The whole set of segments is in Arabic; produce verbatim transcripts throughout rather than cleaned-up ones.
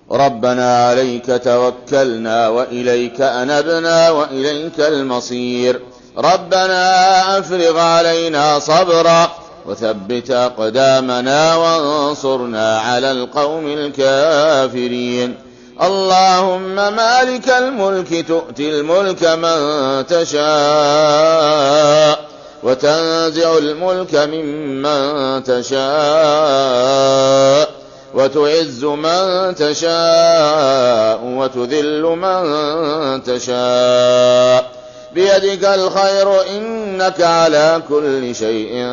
ربنا عليك توكلنا وإليك أنبنا وإليك المصير. ربنا أفرغ علينا صبرا وثبت أقدامنا وانصرنا على القوم الكافرين. اللهم مالك الملك تؤتي الملك من تشاء وتنزع الملك ممن تشاء وتعز من تشاء وتذل من تشاء بيدك الخير إنك على كل شيء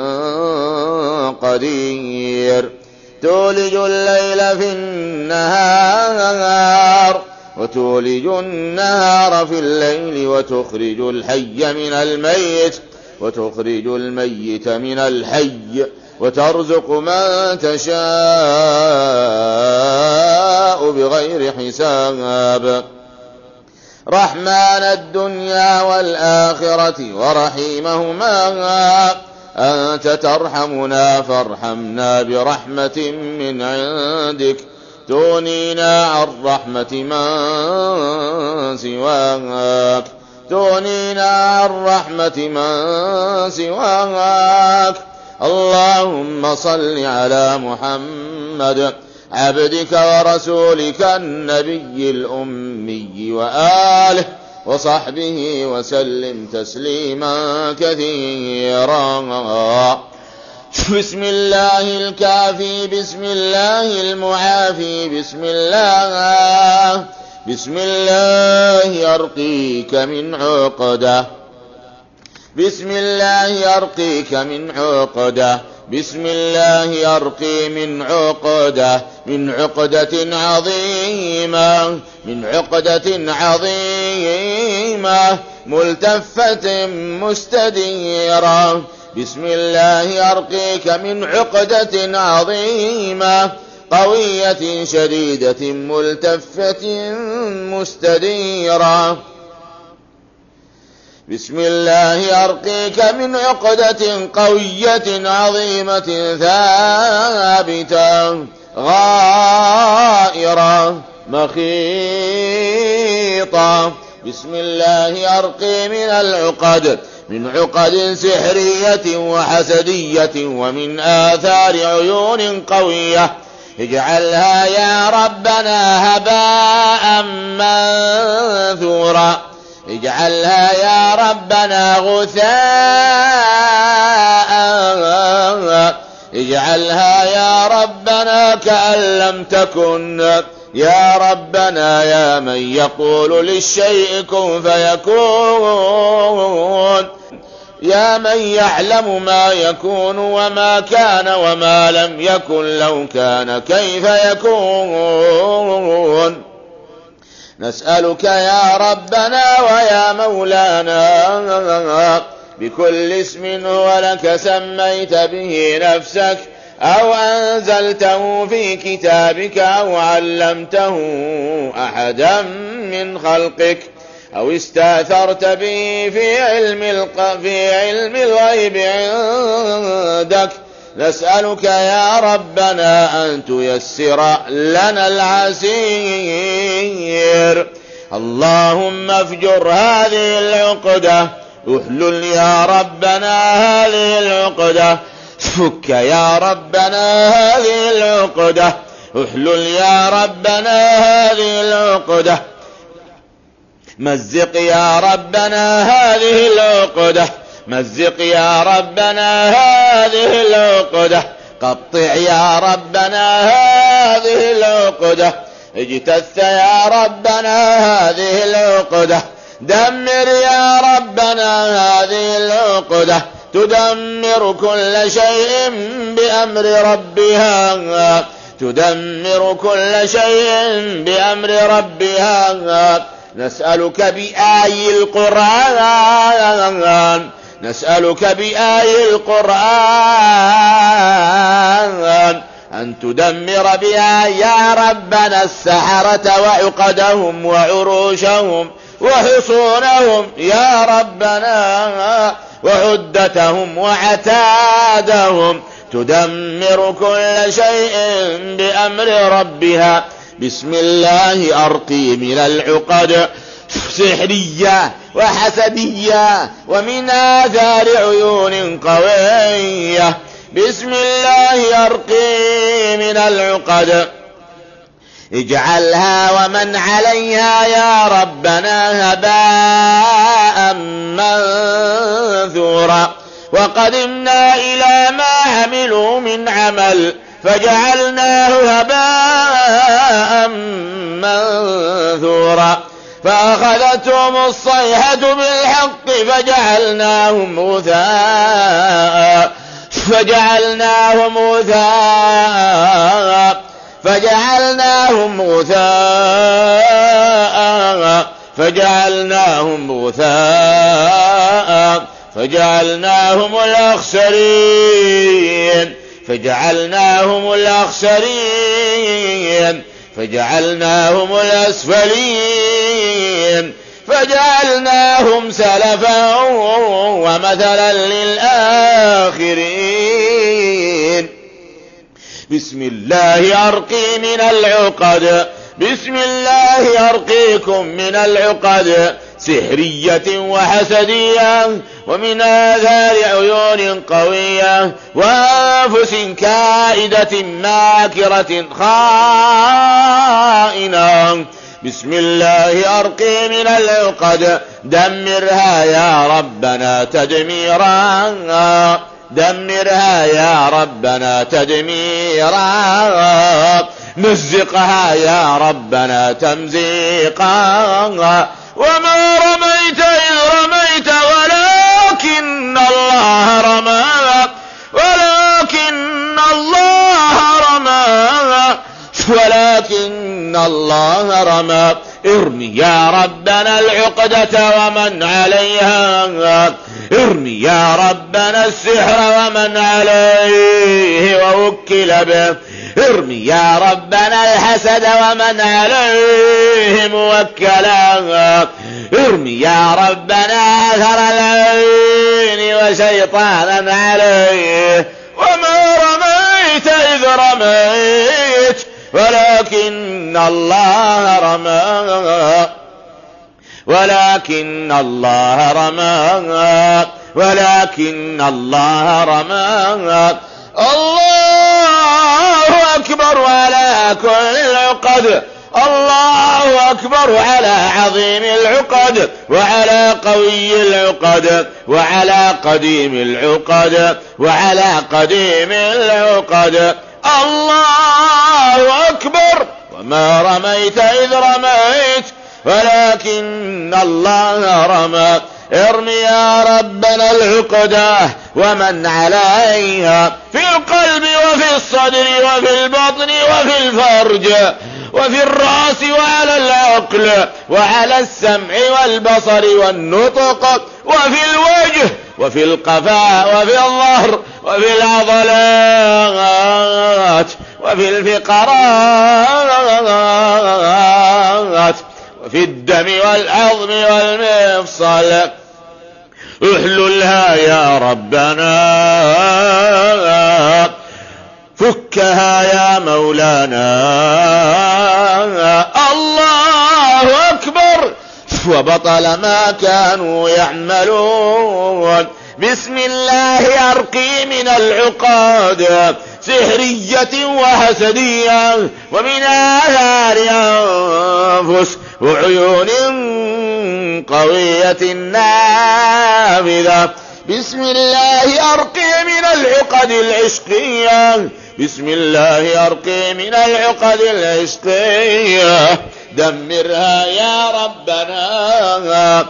قدير. تولج الليل في النهار وتولج النهار في الليل وتخرج الحي من الميت وتخرج الميت من الحي وترزق من تشاء بغير حساب. رحمن الدنيا والآخرة ورحيمهما أنت ترحمنا فارحمنا برحمة من عندك تغنينا عن رحمة من سواك تغنينا عن رحمة من سواك. اللهم صل على محمد عبدك ورسولك النبي الأمي وآله وصحبه وسلم تسليما كثيرا. بسم الله الكافي بسم الله المعافي بسم الله بسم الله أرقيك من عقده بسم الله أرقيك من عقده بسم الله أرقي من عقده من عقدة عظيمة من عقدة عظيمة ملتفة مستديرة. بسم الله أرقيك من عقدة عظيمة قوية شديدة ملتفة مستديرة. بسم الله أرقيك من عقدة قوية عظيمة ثابتة غائرة مخيطة. بسم الله أرقي من العقد من عقد سحرية وحسدية ومن آثار عيون قوية اجعلها يا ربنا هباء منثورا اجعلها يا ربنا غثاء اجعلها يا ربنا كأن لم تكن يا ربنا يا من يقول للشيء كن فيكون يا من يعلم ما يكون وما كان وما لم يكن لو كان كيف يكون. نسألك يا ربنا ويا مولانا بكل اسم هو لك سميت به نفسك أو أنزلته في كتابك أو علمته أحدا من خلقك أو استأثرت به في علم الق... في علم الغيب عندك. نسألك يا ربنا أن تيسر لنا العسير. اللهم افجر هذه العقدة احلل يا ربنا هذه العقدة فك يا ربنا هذه العقدة احلل يا ربنا هذه العقدة مزق يا ربنا هذه العقدة مزق يا ربنا هذه العقدة قطع يا ربنا هذه العقدة اجتث يا ربنا هذه العقدة دمر يا ربنا هذه العقدة تدمر كل شيء بأمر ربها تدمر كل شيء بأمر ربها. نسألك بآي القرآن نسألك بآي القرآن أن تدمر بها يا ربنا السحرة وعقدهم وعروشهم وحصونهم يا ربنا وعدتهم وعتادهم تدمر كل شيء بأمر ربها بسم الله أرقي من العقد سحرية وحسدية ومن آثار عيون قوية. بسم الله أرقي من العقد اجعلها ومن عليها يا ربنا هباء منثورا. وقدمنا إلى ما عملوا من عمل فجعلناه هباء منثورا. فأخذتهم الصيحة بالحق فجعلناهم غثاء فجعلناهم غثاء فجعلناهم غثاء فجعلناهم غثاء فجعلناهم الأخسرين فجعلناهم الأخسرين فجعلناهم الأسفلين فجعلناهم سلفا ومثلا للآخرين. بسم الله أرقي من العقد بسم الله أرقيكم من العقد سحرية وحسدية ومن آثار عيون قوية وأنفس كائدة ماكرة خائنة. بسم الله أرقي من العقد دمرها يا ربنا تدميرا دمرها يا ربنا تدميرا. مزقها يا ربنا تمزيقا. وما رميت إذ رميت ولكن الله رمى ولكن الله رمى ولكن الله رمى. ارمي يا ربنا العقدة ومن عليها ارمي يا ربنا السحر ومن عليه ووكل به ارمي يا ربنا الحسد ومن عليه موكلا ارمي يا ربنا أثر العين وشيطانا عليه. وما رميت إذ رميت ولكن الله رمى ولكن الله رمى ولكن الله رمى. الله أكبر على كل العقد الله أكبر على عظيم العقد وعلى قوي العقد وعلى قديم العقد وعلى قديم العقد. الله أكبر. وما رميت إذ رميت ولكن الله رمى. ارمي يا ربنا العقدة ومن عليها في القلب وفي الصدر وفي البطن وفي الفرج وفي الرأس وعلى العقل وعلى السمع والبصر والنطق وفي الوجه وفي القفاء وفي الظهر وفي العضلات وفي الفقرات وفي الدم والعظم والمفصل. احللها يا ربنا فكها يا مولانا. الله أكبر. وبطل ما كانوا يعملون. بسم الله أرقي من العقاد سحرية وحسدية ومن آثار أنفس وعيون قوية نافذة. بسم الله أرقي من العقد العشقية بسم الله أرقي من العقد العشقية. دمرها يا ربنا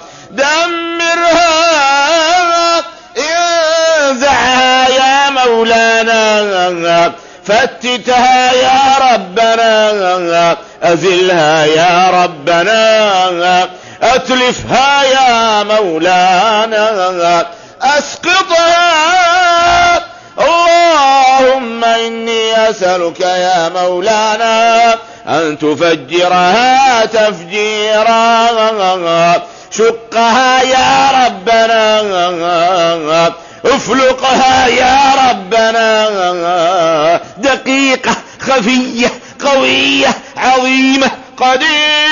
دمرها انزعها يا مولانا فتتها يا ربنا أزلها يا ربنا أتلفها يا مولانا أسقطها. اللهم إني أسألك يا مولانا أن تفجرها تفجيرا شقها يا ربنا افلقها يا ربنا دقيقة خفية قوية عظيمة قديمة.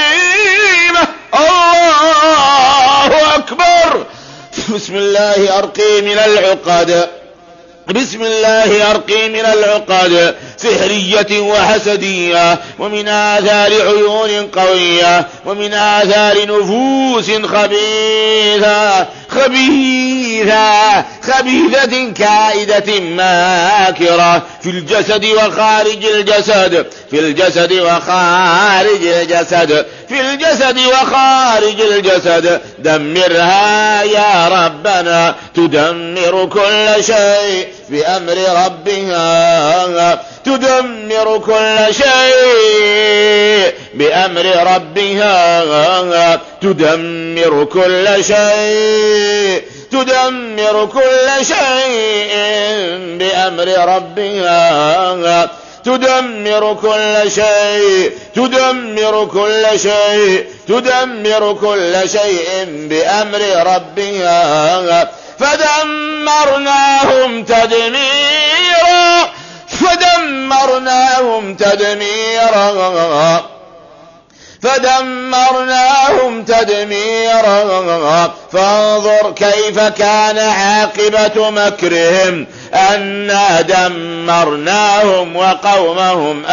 الله أكبر. بسم الله أرقي من العقد، بسم الله أرقي من العقد سحرية وحسدية، ومن آثار عيون قوية، ومن آثار نفوس خبيثة خبيثة خبيثة كائدة ماكرة في الجسد وخارج الجسد، في الجسد وخارج الجسد، في الجسد وخارج الجسد. دمرها يا ربنا، تدمر كل شيء بأمر ربها، تدمر كل شيء بأمر ربها، تدمر كل شيء، تدمر كل شيء بأمر ربها، تدمر كل شيء، تدمر كل شيء، تدمر كل شيء بأمر ربها. فدمرناهم تدميرا، فدمرناهم تدميرا، فدمرناهم تدميرا. فانظر كيف كان عاقبة مكرهم، أنا دمرناهم وقومهم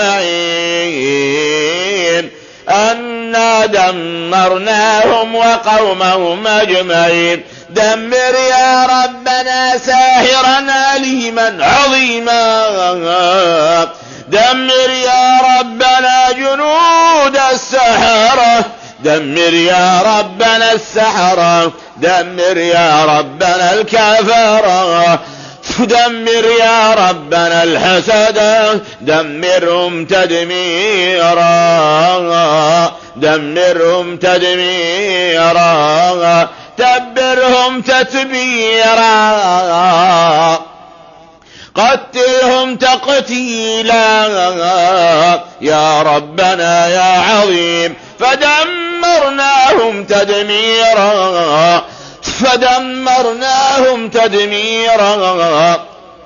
أجمعين، أنا دمرناهم وقومهم أجمعين. دمر يا ربنا ساحرا عليما عظيما، دمر يا ربنا جنود السحرة، دمر يا ربنا السحرة، دمر يا ربنا الكفرة، دمر يا ربنا الحسد، دمرهم تدميرا، دمرهم تدميرا، تبرهم تتبيرا، قتلهم تقتيلا يا ربنا يا عظيم. فدمرناهم تدميرا، فدمرناهم تدميرا،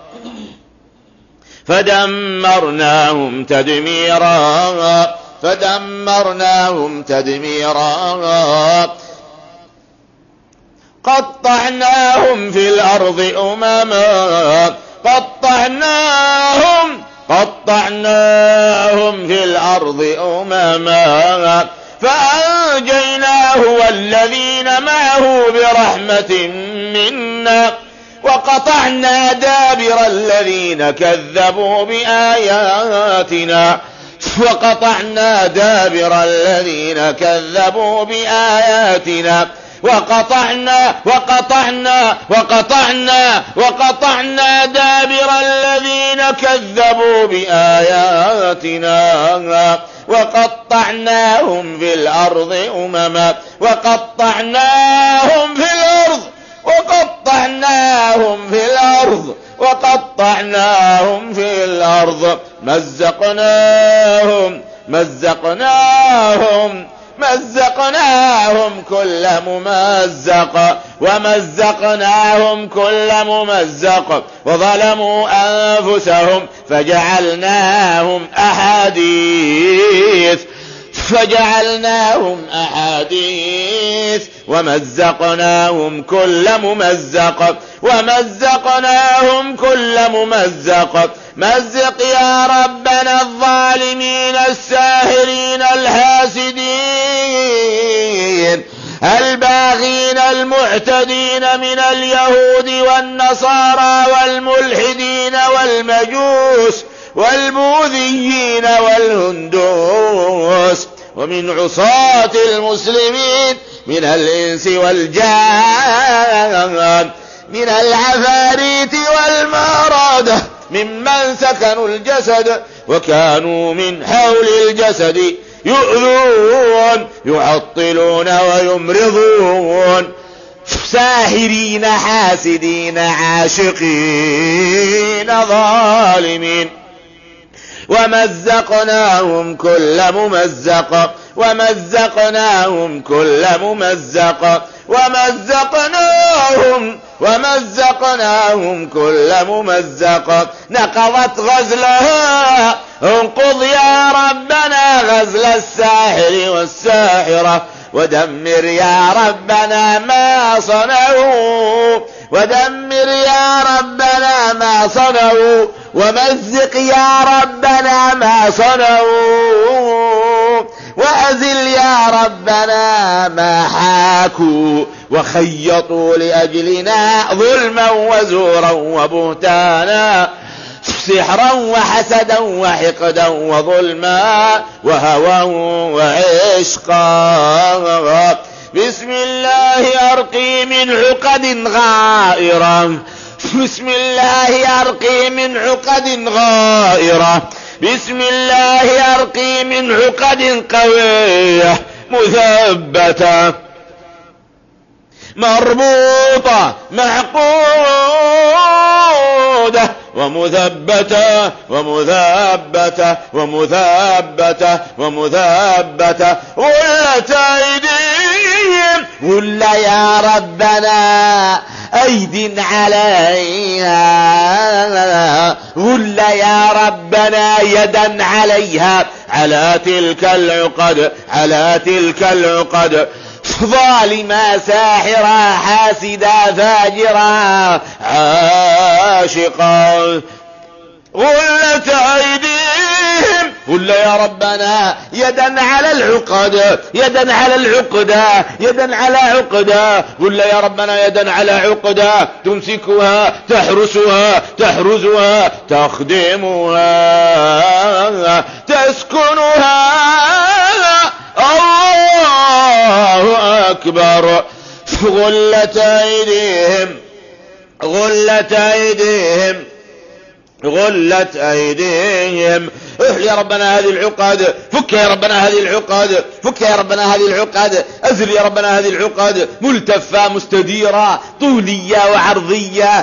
فدمرناهم تدميرا، فدمرناهم تدميرا. قطعناهم في الأرض أمما، قطعناهم، قطعناهم في الأرض أمما، فأنجيناه والذين معه برحمة منا، وقطعنا دابر الذين كذبوا بآياتنا، وقطعنا دابر الذين كذبوا بآياتنا، وقطعنا وقطعنا وقطعنا وقطعنا دابر الذين كذبوا بآياتنا، وقطعناهم في الأرض أمما، وقطعناهم في الأرض، وقطعناهم في الأرض، وقطعناهم في الأرض. مزقناهم مزقناهم مزقناهم كل ممزق، ومزقناهم كل ممزق، وظلموا أنفسهم فجعلناهم أحاديث، فجعلناهم أحاديث، ومزقناهم كل ممزق، ومزقناهم كل ممزق. مزق يا ربنا الظالمين الساهرين الحاسدين الباغين المعتدين من اليهود والنصارى والملحدين والمجوس والبوذيين والهندوس، ومن عصاة المسلمين من الإنس والجان، من العفاريت والمرادة، ممن سكنوا الجسد وكانوا من حول الجسد يؤذون يعطلون ويمرضون، ساهرين حاسدين عاشقين ظالمين. ومزقناهم كل ممزق، ومزقناهم كل ممزق، ومزقناهم ومزقناهم كل ممزق. نقضت غزلها انقض يا ربنا غزل الساحر والساحرة ودمر يا ربنا ما صنعوا ودمر يا ربنا ما صنعوا ومزق يا ربنا ما صنعوا وأزل يا ربنا ما حاكوا وخيطوا لأجلنا ظلما وزورا وبهتانا سحرا وحسدا وحقدا وظلما وهوى وعشقا. بسم الله أرقي من عقد غائرة بسم الله أرقي من عقد غائرة بسم الله أرقي من عقد قوية مثبتة مربوطة معقودة ومثبتة ومثبتة ومثبتة ومثبتة غلت أيديهم غل يا ربنا أيد عليها غل يا ربنا يدا عليها على تلك العقد على تلك العقد ظالما ساحرا حاسدا فاجرا عاشقا غلت أيديهم غل يا ربنا يدا على العقد يدا على العقدة يدا على عقدة غل يا ربنا يدا على عقدة تمسكها تحرسها تحرزها تخدمها تسكنها. الله أكبر. غلت أيديهم غلت أيديهم غلت أيديهم. احل يا ربنا هذه العقد فك يا ربنا هذه العقد فك يا ربنا هذه العقد أزل يا ربنا هذه العقد ملتفة مستديرة طولية وعرضية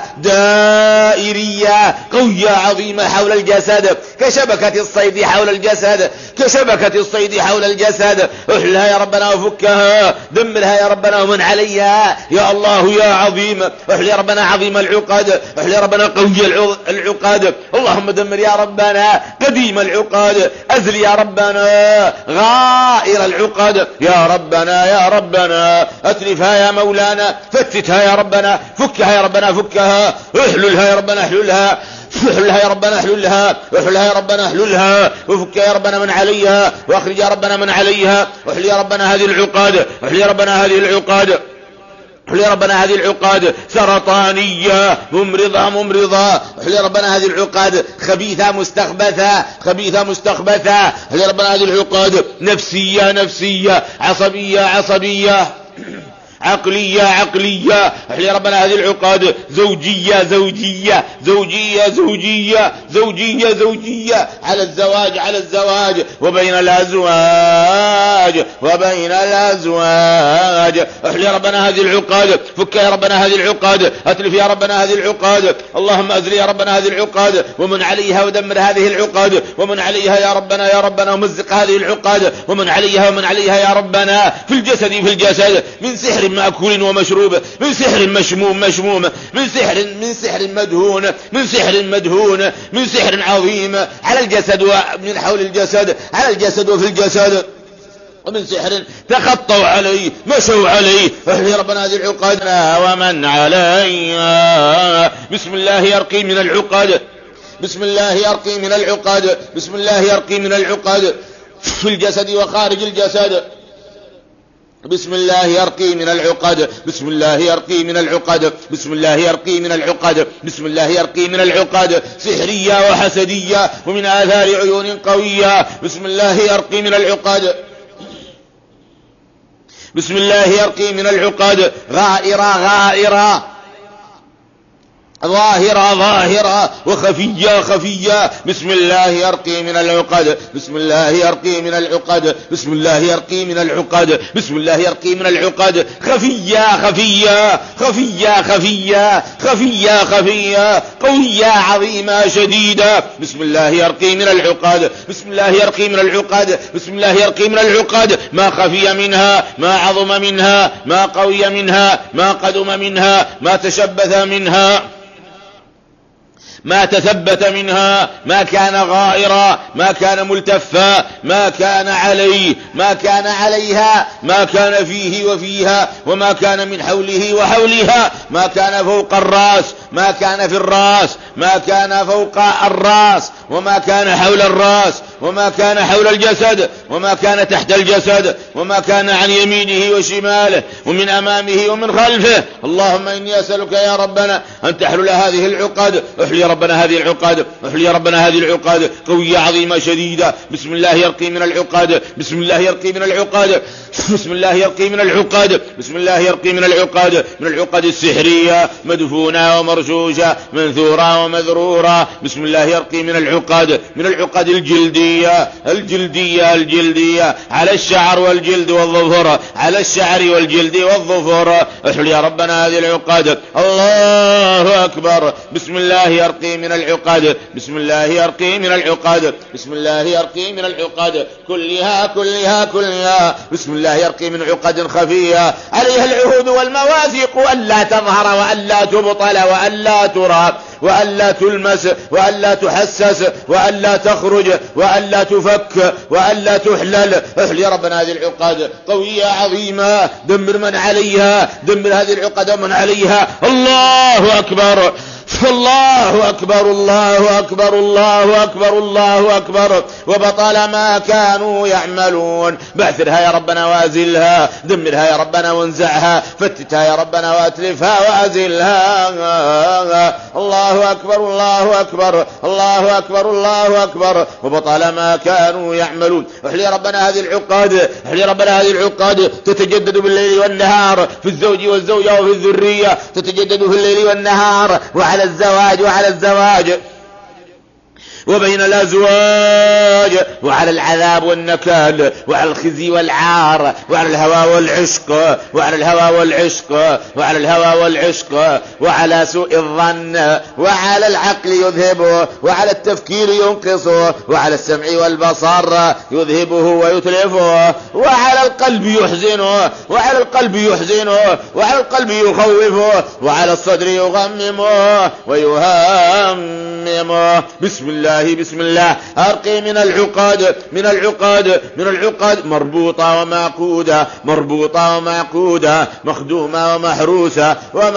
دائرية قوية عظيمة حول الجسد كشبكة الصيد حول الجسد كشبكة الصيد حول الجسد. احلها يا ربنا وفكها دمرها يا ربنا ومن عليها يا الله يا عظيم. احل يا ربنا عظيم العقد احل يا ربنا قوي العقد. اللهم دمر يا ربنا قديم العقد أزل يا ربنا غائر العقد يا ربنا يا ربنا أتلفها يا مولانا فتتها يا ربنا فكها يا ربنا فكها احللها يا ربنا احللها احللها يا ربنا احللها احللها يا ربنا احللها وفك يا ربنا من عليها واخرج يا ربنا من عليها. احل يا ربنا هذه العقاد احل يا ربنا هذه العقاد احل يا ربنا هذه العقاد سرطانية ممرضة ممرضة. احل يا ربنا هذه العقاد خبيثة مستخبثة خبيثة مستخبثة. احل يا ربنا هذه العقاد نفسية نفسية عصبية عصبية عقلية عقلية. احل يا ربنا هذه العقاد زوجية زوجية زوجية زوجية زوجية زوجية على الزواج على الزواج وبين الأزواج وبين الأزواج. احل يا ربنا هذه العقاد فك يا ربنا هذه العقاد أتلف يا ربنا هذه العقاد. اللهم أزل يا ربنا هذه العقاد ومن عليها ودمر هذه العقاد ومن عليها يا ربنا يا ربنا ومزق هذه العقاد ومن عليها ومن عليها يا ربنا في الجسد في الجسد من سحر مأكول ومشروب من سحر مشموم مشموم من سحر من سحر مدهون من سحر مدهون من سحر عظيم على الجسد ومن حول الجسد على الجسد وفي الجسد ومن سحر تخطوا عليه مشوا عليه. احل يا ربنا هذه العقاد ومن عليها. بسم الله يرقي من العقاد بسم الله يرقي من العقاد بسم الله يرقي من العقاد في الجسد وخارج الجسد. بسم الله يرقي من العقد بسم الله يرقي من العقد بسم الله يرقي من العقد بسم الله يرقي من العقد سحرية وحسدية ومن آثار عيون قوية. بسم الله يرقي من العقد بسم الله يرقي من العقد غائرة غائرة ظاهرة ظاهرة وخفية خفية. بسم الله يرقي من العقد بسم الله يرقي من العقد بسم الله يرقي من العقد بسم الله يرقي من العقد خفية خفية خفية خفية خفية خفية قوية عظيمة شديدة. بسم الله يرقي من العقد بسم الله يرقي من العقد بسم الله يرقي من العقد ما خفي منها ما عظم منها ما قوي منها ما قدم منها ما تشبث منها ما تثبت منها، ما كان غائرا، ما كان ملتفا، ما كان عليه، ما كان عليها، ما كان فيه وفيها، وما كان من حوله وحولها، ما كان فوق الرأس، ما كان في الرأس، ما كان فوق الرأس، وما كان حول الرأس، وما كان حول الجسد، وما كان تحت الجسد، وما كان عن يمينه وشماله، ومن أمامه ومن خلفه. اللهم إني أسألك يا ربنا أن تحلل هذه العقد. احلي ربنا هذه العقد، احلي ربنا هذه العقد قوية عظيمة شديدة. بسم الله يرقي من العقد، بسم الله يرقي من العقد، بسم الله يرقي من العقد، بسم الله يرقي من العقد، من العقد السحرية مدفونة ومرشوشة منثورة ومذرورة. بسم الله يرقي من العقد، من العقد الجلدية الجلدية الجلدية على الشعر والجلد والظفر، على الشعر والجلد والظفر. احلي يا ربنا هذه العقد. الله أكبر. بسم الله يرقي من العقد، بسم الله يرقي من العقد، بسم الله يرقي من العقد كلها كلها كلها. بسم الله يرقي من عقد خفية عليها العهود والمواثيق ألا تظهر وألا تبطل وألا ترى وألا تلمس وألا تحسس وألا تخرج وألا تفك وألا تحلل. احلي يا ربنا هذه العقد قوية عظيمة. دمر من عليها، دمر هذه العقد ومن عليها. الله أكبر، الله أكبر، الله أكبر، الله أكبر، الله أكبر. وبطل ما كانوا يعملون. بعثرها يا ربنا وأزلها، دمرها يا ربنا وانزعها، فتتها يا ربنا وأتلفها وأزلها. الله أكبر، الله أكبر، الله أكبر، الله أكبر. وبطل ما كانوا يعملون. احلي يا ربنا هذه العقاد، احلي يا ربنا هذه العقاد تتجدد بالليل والنهار في الزوج والزوجة وفي الذرية، تتجدد في الليل والنهار وعلى الزواج وعلى الزواج وبين الأزواج وعلى العذاب والنكال وعلى الخزي والعار وعلى الهوى والعشق وعلى الهوى والعشق وعلى الهوى والعشق وعلى سوء الظن وعلى العقل يذهبه وعلى التفكير ينقصه وعلى السمع والبصر يذهبه ويتلفه وعلى القلب يحزنه وعلى القلب يحزنه وعلى القلب يخوفه وعلى الصدر يغممه ويهممه. بسم الله، بسم الله. أرقي من العقاد، من العقاد، من العقاد مربوطة ومعقودة، مربوطة ومعقودة، مخدومة ومحروسة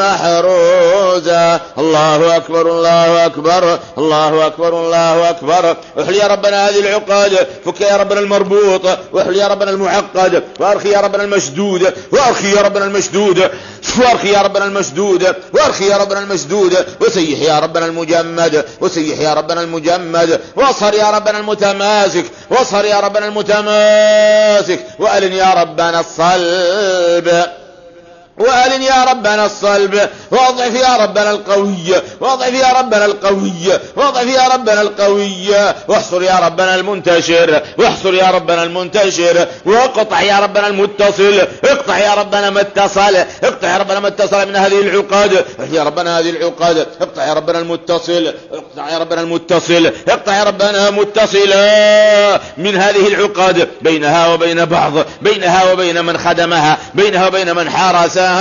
ومحروسة. الله أكبر، الله أكبر، الله أكبر، الله أكبر. احلي يا ربنا هذه العقاد. فك يا ربنا المربوط، واحلي يا ربنا المعقد، وارخي يا ربنا المشدود، وارخي يا ربنا المشدود، وارخي يا ربنا المشدود، وارخي يا ربنا المشدود، وسيح يا ربنا المجمد، وسيح يا ربنا المجمد، واصهر يا ربنا المتماسك، واصهر يا ربنا المتماسك، وألن يا ربنا الصلب، وألن يا ربنا الصلب، واضعف يا ربنا القوي، واضعف يا ربنا القوي، واضعف يا ربنا القوي، واحصر يا ربنا المنتشر، واحصر يا ربنا المنتشر، واقطع يا ربنا المتصل، اقطع يا ربنا ما اتصل، اقطع يا ربنا ما اتصل من هذه العقاد. يا ربنا هذه العقاد، اقطع يا ربنا المتصل، اقطع يا ربنا المتصل، اقطع يا ربنا متصلا من هذه العقاد بينها وبين بعض، بينها وبين من خدمها، بينها وبين من حارسها.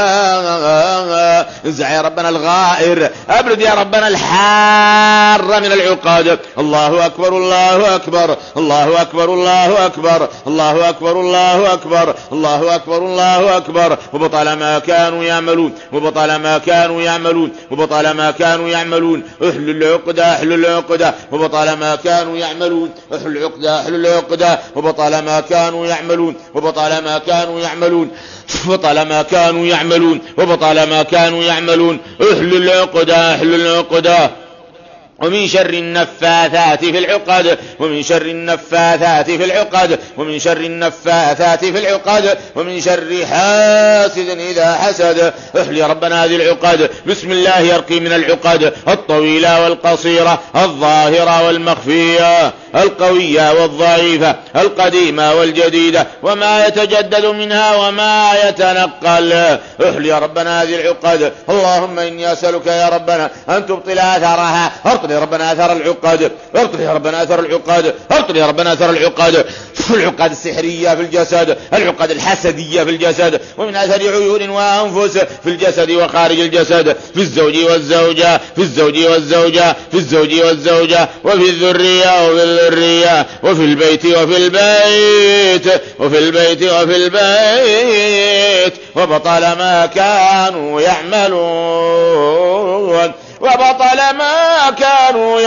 انزع يا ربنا الغائر، ابرد يا ربنا الحار من العقاد. الله اكبر، الله اكبر، الله اكبر، الله اكبر، الله اكبر، الله اكبر، الله اكبر، الله اكبر. وبطل ما كانوا يعملون، وبطل ما كانوا يعملون، وبطل ما كانوا يعملون. احلل العقدة، احلل العقدة، وبطل ما كانوا يعملون. احلل العقدة، احلل العقدة، وبطل ما كانوا يعملون، وبطل ما كانوا يعملون، وبطل ما كانوا يعملون، وبطل ما كانوا يعملون. احلل العقدة، احلل العقدة. ومن شر النفاثات في العقد، ومن شر النفاثات في العقد، ومن شر النفاثات في العقد، ومن شر حاسد إذا حسد. احلي ربنا هذه العقد. بسم الله يرقي من العقد الطويلة والقصيرة، الظاهرة والمخفية، القوية والضعيفة، القديمة والجديدة، وما يتجدد منها وما يتنقل. احلي ربنا هذه العقد. اللهم إني أسألك يا ربنا أن تبطل أثرها، أبطل ابطل يا ربنا اثر العقاد، ابطل يا ربنا اثر العقاد، ابطل يا ربنا اثر العقاد. العقاد السحرية في الجسد، العقاد الحسدية في الجسد، ومن اثر عيون وانفس في الجسد وخارج الجسد، في الزوج والزوجة، في الزوج والزوجة، في الزوج والزوجة، وفي الذرية وفي الذرية، وفي البيت وفي البيت، وفي البيت وفي البيت، وبطل ما كانوا يعملون، وبطل ما كانوا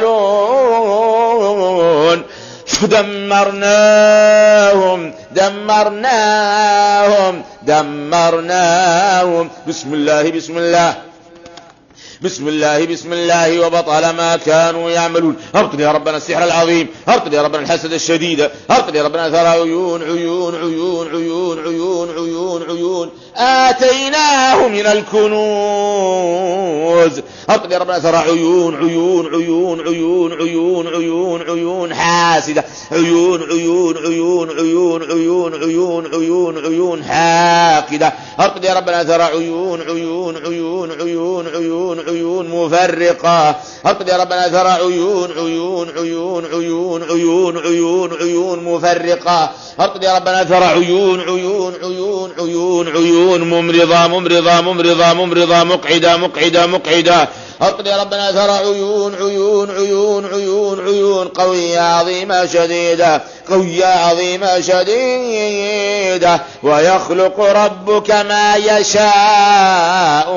يعملون. دمرناهم دمرناهم دمرناهم. بسم الله بسم الله بسم الله بسم الله. وبطل ما كانوا يعملون. ابطل يا ربنا السحر العظيم، ابطل يا ربنا الحسد الشديد، ابطل يا ربنا ثرى عيون عيون عيون عيون عيون عيون عيون آتيناه من الكنوز. ابطل يا ربنا ثرى عيون عيون عيون عيون عيون عيون عيون حاسدة، عيون عيون عيون عيون عيون عيون عيون عيون حاقدة. ابطل يا ربنا ثرى عيون عيون عيون عيون عيون عيون مفرقة. ابطل يا ربنا ثرى عيون عيون عيون عيون عيون عيون عيون مفرقة. ابطل يا ربنا ثرى عيون عيون عيون عيون عيون ممرضة ممرضة ممرضة ممرضة مقعدة مقعدة مقعدة. ابطل يا ربنا ثرى عيون عيون عيون عيون عيون قوية عظيمة شديدة، قوية عظيمة شديدة. ويخلق ربك ما يشاء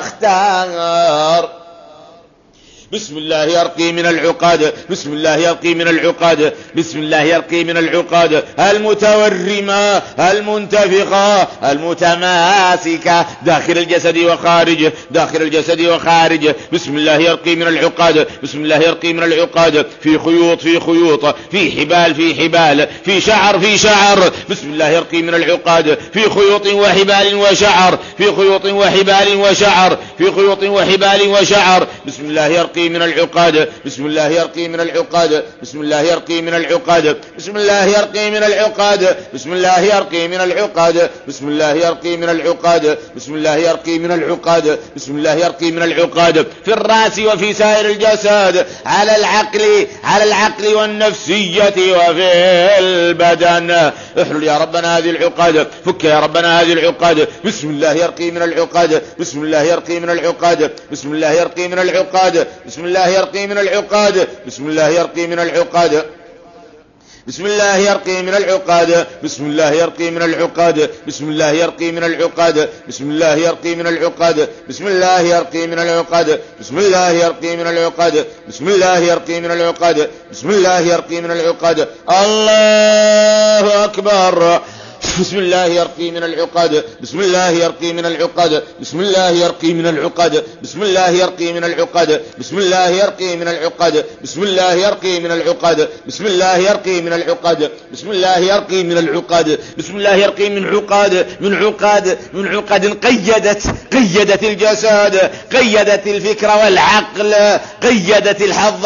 ويختار. بسم الله يرقي من العقاد، بسم الله يرقي من العقاد، بسم الله يرقي من العقاد المتورمة المنتفخة المتماسكة داخل الجسد وخارجه، داخل الجسد وخارجه. بسم الله يرقي من العقاد، بسم الله يرقي من العقاد في خيوط في خيوط، في حبال في حبال، في شعر في شعر. بسم الله يرقي من العقاد في خيوط وحبال وشعر، في خيوط وحبال وشعر، في خيوط وحبال وشعر. بسم الله يرقي من العقاد، بسم الله يرقي من العقاد، بسم الله يرقي من العقاد، بسم الله يرقي من العقاد، بسم الله يرقي من العقاد، بسم الله يرقي من العقاد، بسم الله يرقي من العقاد، بسم الله يرقي من العقاد في الرأس وفي سائر الجسد، على العقل، على العقل والنفسية وفي البدن. احلل يا ربنا هذه العقاد، فك يا ربنا هذه العقاد. بسم الله يرقي من العقاد، بسم الله يرقي من العقاد، بسم الله يرقي من العقاد، بسم الله يرقي من العقاد، بسم الله يرقي من العقاد، بسم الله يرقي من العقاد، بسم الله يرقي من العقاد، بسم الله يرقي من العقاد، بسم الله يرقي من العقاد، بسم الله يرقي من العقاد، بسم الله يرقي من العقاد، بسم الله يرقي من العقاد، بسم الله يرقي من العقاد. الله أكبر. بسم الله يرقي من العقاد، بسم الله يرقي من العقاد، بسم الله يرقي من العقاد، بسم الله يرقي من العقاد، بسم الله يرقي من العقاد، بسم الله يرقي من العقاد، بسم الله يرقي من العقاد، بسم الله يرقي من العقاد، بسم الله يرقي من عقاد، من عقاد، من عقاد قيدت، قيدت الجسد، قيدت الفكر والعقل، قيدت الحظ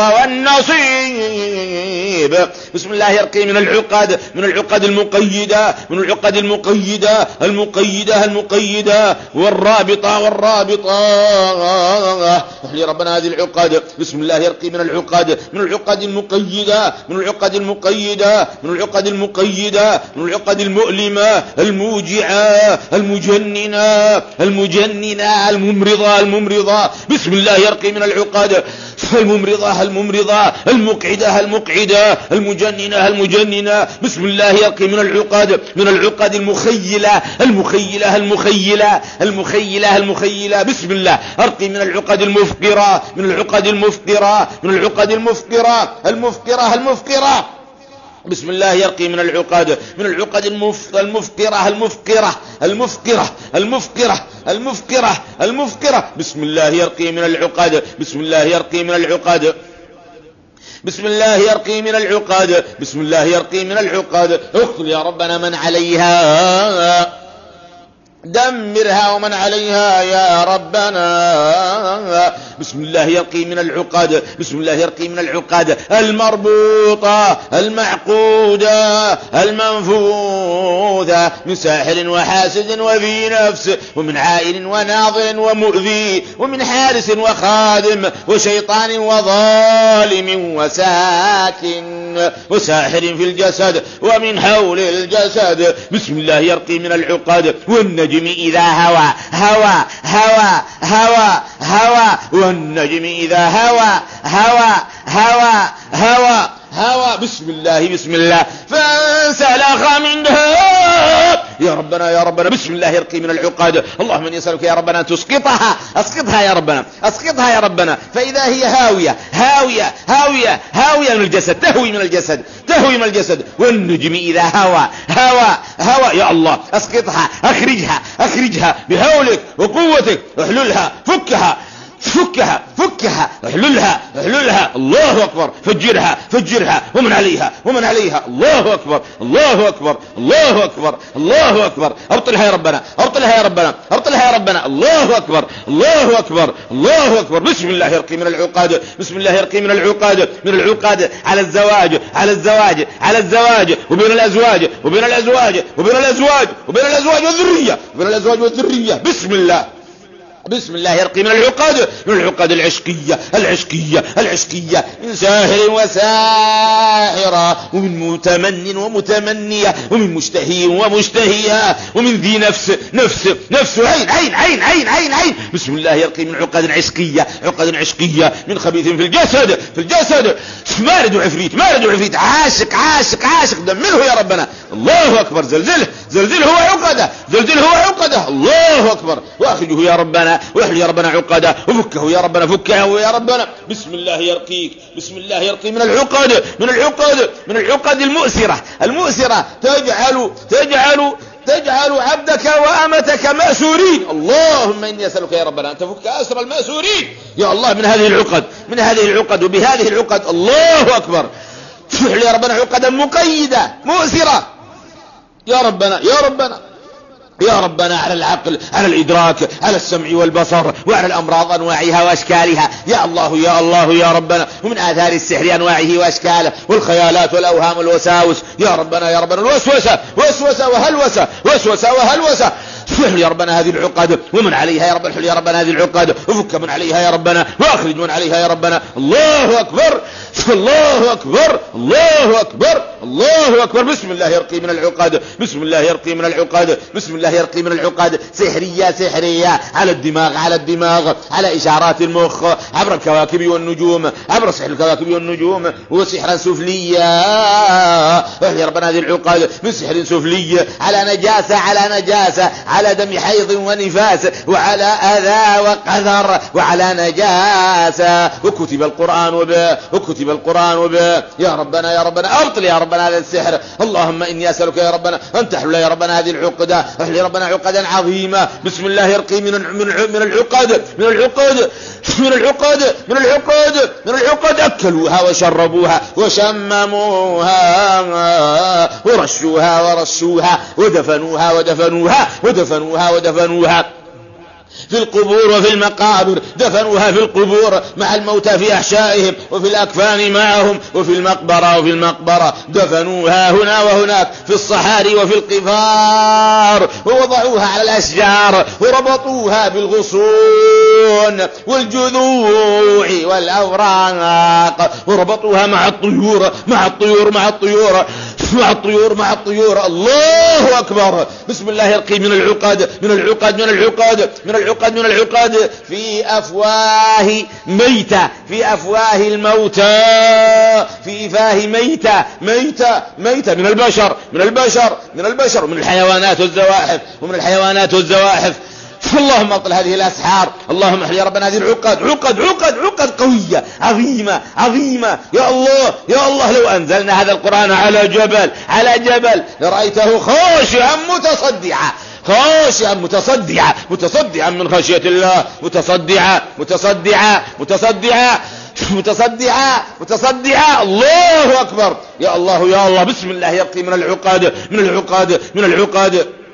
والنصيب. بسم الله يرقي من العقاد، من العقاد المقيدة، من العقد المقيدة المقيدة المقيدة والرابطة والرابطة. احلي ربنا هذه العقد. بسم الله يرقي من العقد، من العقد المقيدة، من العقد المقيدة، من العقد المقيدة، من العقد المؤلمة الموجعة المجننة المجننة الممرضة الممرضة. بسم الله يرقي من العقد الممرضة الممرضة المقعدة المقعدة المجننة المجننة. بسم الله يرقي من العقد، من العقد المخيلة المخيلة المخيلة المخيلة المخيلة. بسم الله ارقي من العقد المفقرة، من العقد المفقرة، من العقد المفقرة المفقرة المفقرة. بسم الله يرقي من العقد، من العقد المفقرة المفقرة المفقرة المفقرة المفقرة المفقرة. بسم الله يرقي من العقد، بسم الله يرقي من العقد، بسم الله يرقي من العقاد، بسم الله يرقي من العقاد. اقتل يا ربنا من عليها دمرها ومن عليها يا ربنا. بسم الله يرقي من العقد، بسم الله يرقي من العقد المربوطة المعقودة المنفوذة من ساحر وحاسد وذي نفس ومن عائل وناظر ومؤذي ومن حارس وخادم وشيطان وظالم وساكن وساحر في الجسد ومن حول الجسد. بسم الله يرقي من العقد والنجم إذا هوى هوى هوى هوى هوى والنجم إذا هوى هوى هوى هوى هوى. بسم الله بسم الله فانسلخ منها يا ربنا يا ربنا. بسم الله يرقي من العقد. اللهم اني اسالك يا ربنا ان تسقطها، اسقطها يا ربنا، اسقطها يا ربنا، فاذا هي هاويه هاويه هاويه هاويه من الجسد، تهوي من الجسد، تهوي من الجسد. والنجم اذا هوى هوى هوى يا الله اسقطها، اخرجها اخرجها بهولك وقوتك، احللها فكها فكها فكها احللها احللها. الله اكبر. فجرها فجرها ومن عليها ومن عليها. الله اكبر الله اكبر الله اكبر الله اكبر. ابطلها يا ربنا ابطلها يا ربنا ابطلها يا ربنا. الله اكبر الله اكبر الله اكبر. بسم الله يرقي من العقاد، بسم الله يرقي من العقاد، من العقاد على الزواج على الزواج على الزواج وبين الازواج وبين الازواج وبين الازواج وبين الازواج والذريه وبين الازواج والذريه. بسم الله بسم الله يرقي من العقد، من العقد العشقية العشقية العشقية من ساحر وساحرة ومن متمن ومتمنية ومن مشتهي ومشتهية ومن ذي نفس نفس نفس عين عين عين عين عين عين. بسم الله يرقي من عقد عشقية عقد عشقية من خبيث في الجسد في الجسد. مارد وعفريت مارد وعفريت عاشق عاشق عاشق دمره يا ربنا. الله أكبر. زلزله زلزله وعقده زلزله وعقده. الله أكبر. وأخرجه يا ربنا واحل يا ربنا عقده وفكه يا ربنا فكه يا ربنا. بسم الله يرقيك، بسم الله يرقي من العقد من العقد من العقد المؤسرة المؤسرة تجعل تجعل تجعل عبدك وأمتك مأسورين. اللهم إني أسألك يا ربنا أن تفك أسر المأسورين يا الله من هذه العقد من هذه العقد وبهذه العقد. الله أكبر. واحل يا ربنا عقدا مقيدة مؤسرة يا ربنا يا ربنا يا ربنا على العقل على الإدراك على السمع والبصر وعلى الأمراض أنواعها وأشكالها يا الله يا الله يا ربنا. ومن آثار السحر أنواعه وأشكاله والخيالات والأوهام والوساوس يا ربنا يا ربنا. الوسوسة وسوسة وهلوسة وسوسة وهلوسة. احل يا ربنا هذه العقد ومن عليها يا رب. احل يا ربنا هذه العقد وفك من عليها يا ربنا واخرج من عليها يا ربنا. الله أكبر الله أكبر الله أكبر الله أكبر. بسم الله يرقي من العقد، بسم الله يرقي من العقد، بسم الله يرقي من العقد. سحرية سحرية على الدماغ على الدماغ على إشارات المخ عبر الكواكب والنجوم عبر سحر الكواكب والنجوم وسحرا سفليا. احل يا ربنا هذه العقد من سحر سفلي على نجاسة على نجاسة على دم حيض ونفاس وعلى أذى وقذر وعلى نجاسة. وكتب القرآن وبه وكتب القرآن وبه يا ربنا يا ربنا. أبطل يا ربنا هذا السحر. اللهم إني أسألك يا ربنا أن تحل يا ربنا هذه العقدة. احل يا ربنا عقدا عظيمة. بسم الله يرقي من من من العقد من العقد من العقد من العقد من العقد. أكلوها وشربوها وشمموها ورشوها ورشوها ودفنوها ودفنوها ودفنوها ودفنوها في القبور وفي المقابر. دفنوها في القبور مع الموتى في أحشائهم وفي الأكفان معهم وفي المقبرة وفي المقبرة. دفنوها هنا وهناك في الصحاري وفي القفار ووضعوها على الأشجار وربطوها بالغصون والجذوع والأوراق وربطوها مع الطيور مع الطيور مع الطيور مع الطيور مع الطيور. الله أكبر. بسم الله يرقي من العقد من العقد من العقد من العقد من العقد في أفواه ميتة في أفواه الموتى في فاه ميتة ميتة ميتة من البشر من البشر من البشر ومن الحيوانات والزواحف ومن الحيوانات والزواحف. اللهم اطل هذه الأسحار. اللهم احل يا ربنا هذه العقد عقد عقد عقد قوية عظيمة عظيمة يا الله يا الله. لو أنزلنا هذا القرآن على جبل على جبل لرأيته خاشعا متصدعا خاشعا متصدعا متصدعا من خشية الله متصدعا متصدعا متصدعا متصدعا متصدعا. الله أكبر يا الله يا الله. بسم الله يرقي من العقد من العقد من العقد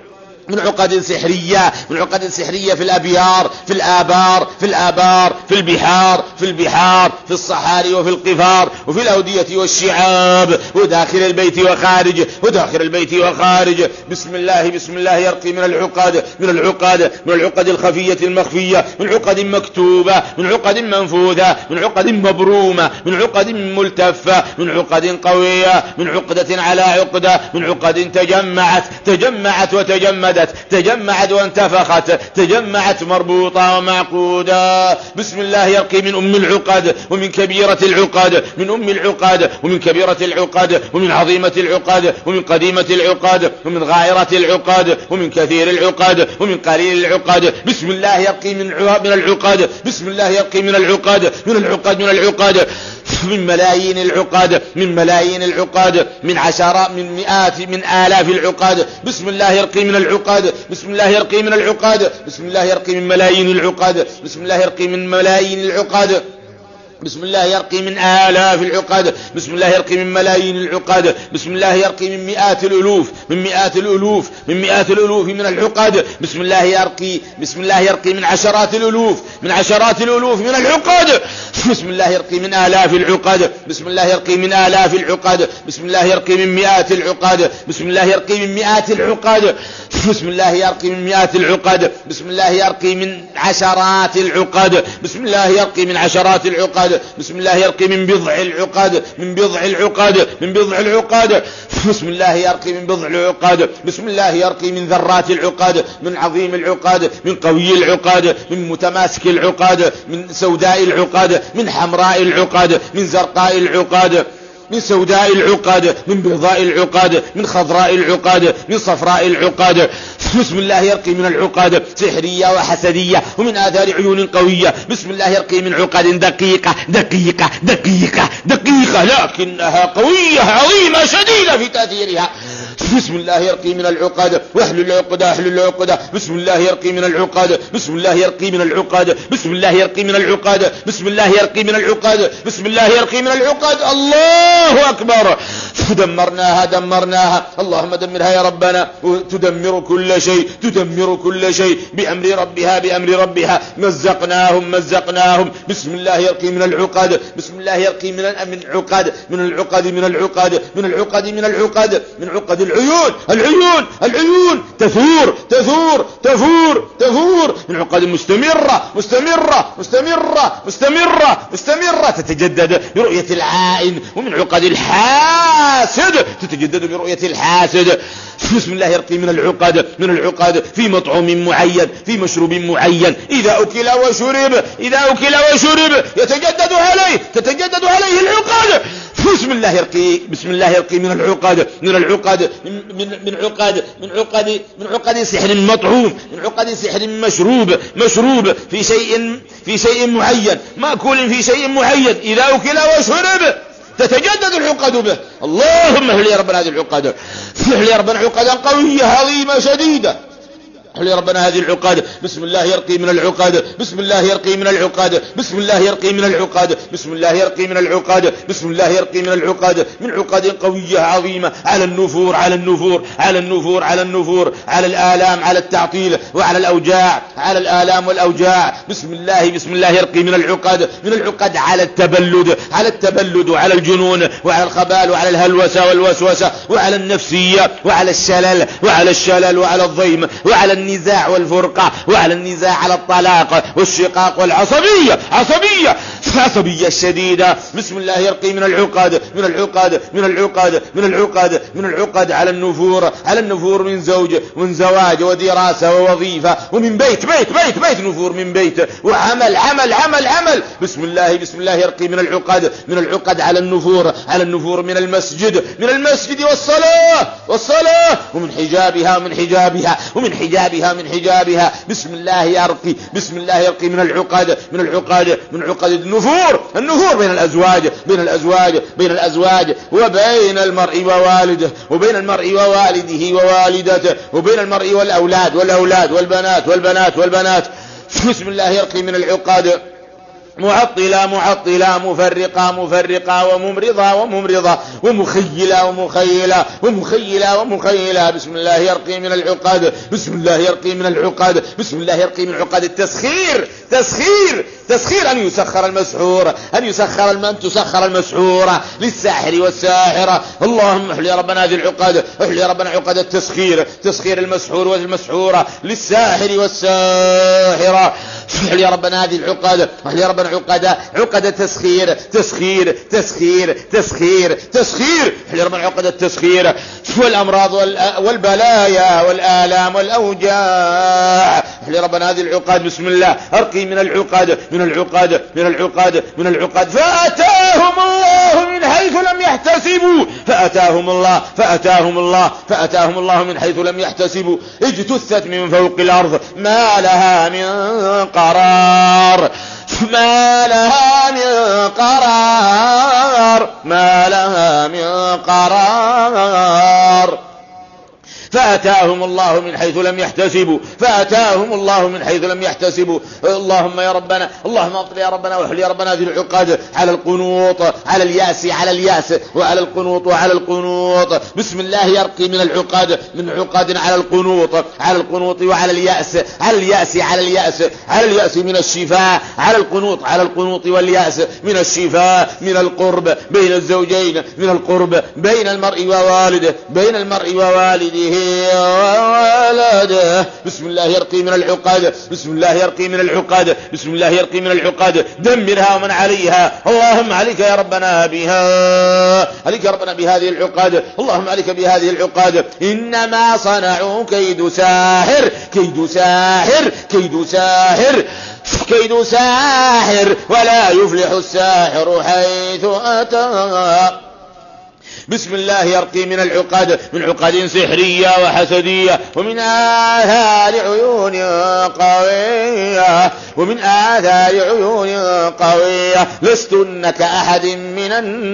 من عقد سحرية، من عقد سحرية في الأبيار، في الآبار، في الآبار، في البحار، في البحار، في الصحاري وفي القفار، وفي الأودية والشعاب، وداخل البيت وخارجه، وداخل البيت وخارجه. بسم الله بسم الله يرقي من العقد، من العقد، من العقد الخفية المخفية، من عقد مكتوبة، من عقد منفوذة، من عقد مبرومة، من عقد ملتفة، من عقد قوية، من عقدة على عقدة، من عقد تجمعت تجمعت وتجمدت، تجمعت وانتفخت، تجمعت مربوطة ومعقودة. بسم الله يرقي من أم العقد ومن كبيرة العقد، من أم العقد ومن كبيرة العقد ومن عظيمة العقد ومن قديمة العقد ومن غائرة العقد ومن كثير العقد ومن قليل العقد. بسم الله يرقي من من العقد، بسم الله يرقي من العقد، من العقد من العقد من ملايين العقد، من ملايين العقد، من عشرات، من مئات، من آلاف العقد. بسم الله يرقي من العقد، بسم الله يرقي من العقد، بسم الله يرقي من ملايين العقد، بسم الله يرقي من ملايين العقد، بسم الله يرقي من آلاف العقد، بسم الله يرقي من ملايين العقد، بسم الله يرقي من مئات الألوف، من مئات الألوف، من مئات الألوف من العقد. بسم الله يرقي، بسم الله يرقي من عشرات الألوف، من عشرات الألوف من العقد. بسم الله يرقي من آلاف العقد، بسم الله يرقي من آلاف العقد، بسم الله يرقي من مئات العقد، بسم الله يرقي من مئات العقد، بسم الله يرقي من مئات العقد، بسم الله يرقي من عشرات العقد، بسم الله يرقي من عشرات العقد، بسم الله يرقي من بضع العقد، من بضع العقد، من بضع العقد. بسم الله يرقي من بضع العقد، بسم الله يرقي من ذرات العقد، من عظيم العقد، من قوي العقد، من متماسك العقد، من سوداء العقد، من حمراء العقد، من زرقاء العقد، من سوداء العقد، من بيضاء العقد، من خضراء العقد، من صفراء العقد. بسم الله يرقي من العقد سحرية وحسدية ومن آثار عيون قوية. بسم الله يرقي من عقد دقيقة دقيقة دقيقة دقيقة لكنها قوية عظيمة شديدة في تأثيرها. بسم الله يرقي من العقد واحلل العقد احلل العقد. بسم الله يرقي من العقد، بسم الله يرقي من العقد، بسم الله يرقي من العقد، بسم الله يرقي من العقد، بسم الله يرقي من العقد. الله أكبر. دمرناها دمرناها، اللهم دمرها يا ربنا. تدمر كل شيء، تدمر كل شيء بأمر ربها، بأمر ربها. مزقناهم مزقناهم. بسم الله يرقي من العقد، بسم الله يرقي من من عقد، من العقد من العقد من العقد من العقد من عقد العيون، العيون العيون تثور تثور تثور تثور من عقد مستمرة مستمرة مستمرة مستمرة مستمرة تتجدد برؤية العائن. ومن عقد الحاسد تتجدد برؤية الحاسد. بسم الله يرقي من العقد، من العقد في مطعوم معين، في مشروب معين، إذا أكل وشرب، إذا أكل وشرب يتجدد عليه، تتجدد عليه العقد. بسم الله يرقي، بسم الله يرقي من العقد، من العقد من من من عقد من عقد من عقد سحر مطعوم، من عقد سحر مشروب، مشروب في شيء في شيء معين، مأكول في شيء معين، إذا أكل وشرب تتجدد العقد به. اللهم اهل يا ربنا هذه العقد، اهل يا ربنا عقدا قوية عظيمة شديدة. اهل يا ربنا هذه العقد. بسم الله يرقي من العقد، بسم الله يرقي من العقد، بسم الله يرقي من العقد، بسم الله يرقي من العقد، بسم الله يرقي من العقد، من عقد قوية عظيمة على النفور، على النفور، على النفور، على النفور، على الآلام، على التعطيل، وعلى الأوجاع، على الآلام والأوجاع. بسم الله بسم الله يرقي من العقد، من العقد على التبلد، على التبلد وعلى الجنون وعلى الخبال وعلى الهلوسة والوسوسة وعلى النفسية وعلى الشلل وعلى الشلل وعلى الضيم وعلى النزاع والفرقة وعلى النزاع على الطلاق والشقاق والعصبية، عصبية عصبية الشديدة. بسم الله يرقي من العقد، من العقد من العقد من العقد من العقد على النفور، على النفور من زوج ومن زواج ودراسة ووظيفة ومن بيت بيت بيت بيت نفور من بيت وعمل عمل عمل عمل. بسم الله بسم الله يرقي من العقد، من العقد على النفور، على النفور من المسجد، من المسجد والصلاة والصلاة ومن حجابها ومن حجابها ومن حجابها من حجابها. بسم الله يرقي، بسم الله يرقي من العقد، من العقد من عقد النفور، النفور بين الأزواج، بين الأزواج بين الأزواج وبين المرء ووالده، وبين المرء ووالده ووالدته، وبين المرء والأولاد والأولاد والبنات والبنات والبنات. بسم الله يرقي من العقد، معطلة معطلة، مفرقة مفرقة، وممرضة وممرضة، ومخيلة ومخيلة، ومخيلة ومخيلة. بسم الله يرقي من العقاد، بسم الله يرقي من العقاد، بسم الله يرقي من عقاد التسخير. تسخير تسخير أن يسخر المسحور، أن يسخر أن تسخر المسحورة للساحر والساحرة. اللهم احل يا ربنا هذه العقاد، احل يا ربنا عقاد التسخير، تسخير المسحور والمسحورة للساحر والساحرة. احل يا ربنا هذه العقاد، احل يا ربنا عقاد عقد تسخير تسخير تسخير تسخير تسخير. احل يا ربنا عقد التسخير والأمراض والبلايا والآلام والأوجاع. احل يا ربنا هذه العقاد. بسم الله ارقي من العقاد، من العقاد من العقاد من العقاد. فأتاهم الله من حيث لم يحتسبوا، فأتاهم الله فأتاهم الله فأتاهم الله من حيث لم يحتسبوا. اجتثت من فوق الأرض ما لها من قرار، ما لها من قرار، ما لها من قرار. فأتاهم الله من حيث لم يحتسبوا، فأتاهم الله من حيث لم يحتسبوا. اللهم يا ربنا، اللهم اطل يا ربنا واحل يا ربنا هذه العقاد على القنوط، على الياس، على الياس، وعلى القنوط، وعلى القنوط. بسم الله يرقي من العقاد، من عقاد على القنوط، على القنوط وعلى الياس، على الياس، على الياس، على الياس من الشفاء، على القنوط، على القنوط والياس من الشفاء، من القرب بين الزوجين، من القرب بين المرء ووالده، بين المرء ووالده وولده. بسم الله يرقي من العقاد، بسم الله يرقي من العقاد، بسم الله يرقي من العقاد. دمرها ومن عليها. اللهم عليك يا ربنا بها، عليك يا ربنا بهذه العقاد، اللهم عليك بهذه العقاد. إنما صنعوا كيد ساحر، كيد ساحر، كيد ساحر، كيد ساحر، ولا يفلح الساحر حيث أتى. بسم الله يرقي من العقاد، من عقاد سحرية وحسدية، ومن آثار عيون قوية، ومن آثار عيون قوية. لستن كأحد من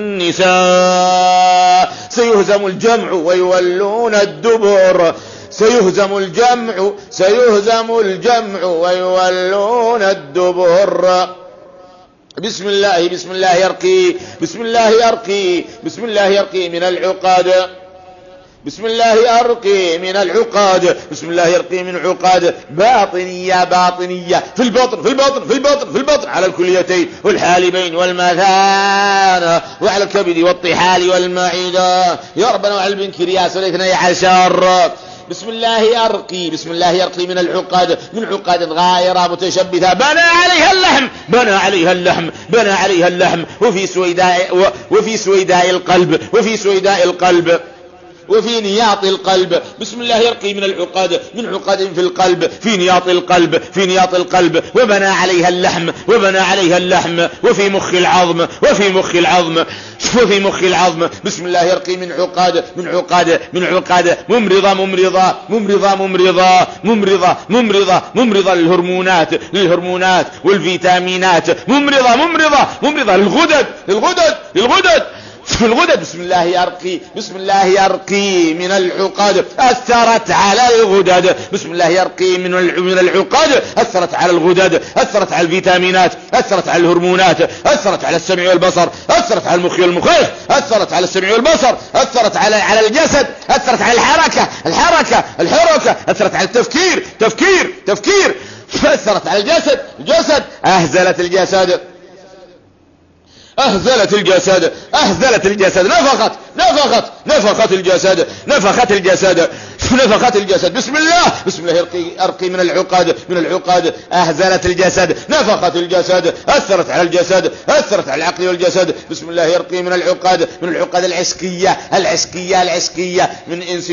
النساء. سيهزم الجمع ويولون الدبر، سيهزم الجمع، سيهزم الجمع ويولون الدبر. بسم الله، بسم الله يرقي، بسم الله يرقي، بسم الله يرقي من العقاد، بسم الله يرقي من العقاد، بسم الله يرقي من عقاد باطنية، باطنية في البطن، في البطن، في البطن، في البطن، على الكليتين والحالبين والمثانة، وعلى الكبد والطحال والمعدة يا ربنا، وعلى البنكرياس والاثني عشر. بسم الله يرقي، بسم الله يرقي من العقاد، من عقاد غائرة متشبثة بنى عليها اللحم، بنى عليها اللحم، بنى عليها اللحم. وفي سويداء، وفي سويداء القلب، وفي سويداء القلب، وفي نياط القلب. بسم الله يرقي من العقاد، من عقاد في القلب، في نياط القلب، في نياط القلب. وبنى عليها اللحم، وبنى عليها اللحم. وفي مخ العظم، وفي مخ العظم، وفي مخ العظم. بسم الله يرقي من عقاد، من عقاد، من عقاد ممرضة، ممرضة، ممرضة، ممرضة، ممرضة، ممرضة، ممرضة للهرمونات، للهرمونات والفيتامينات. ممرضة، ممرضة، ممرضة للغدد، للغدد، للغدد، في الغدد. بسم الله يرقي، بسم الله يرقي من العقاد. أثرت على الغدد. بسم الله يرقي من من العقاد. أثرت على الغدد، أثرت على الفيتامينات، أثرت على الهرمونات، أثرت على السمع والبصر، أثرت على المخ والمخيخ، أثرت على السمع والبصر، أثرت على على الجسد، أثرت على الحركة، الحركة، الحركة، أثرت على التفكير، تفكير، تفكير، أثرت على الجسد، الجسد، أهزلت الجسد، أهزلت الجسد، أهزلت الجسد، نفخت، نفخت، نفخت الجسد، نفخت الجسد، نفخت الجسد. بسم الله، بسم الله يرقي، أرقي من العقاد، من العقاد. أهزلت الجسد، نفخت الجسد، أثرت على الجسد، أثرت على العقل والجسد. بسم الله يرقي من العقاد، من العقاد العسكية، العسكية، العسكية، من إنس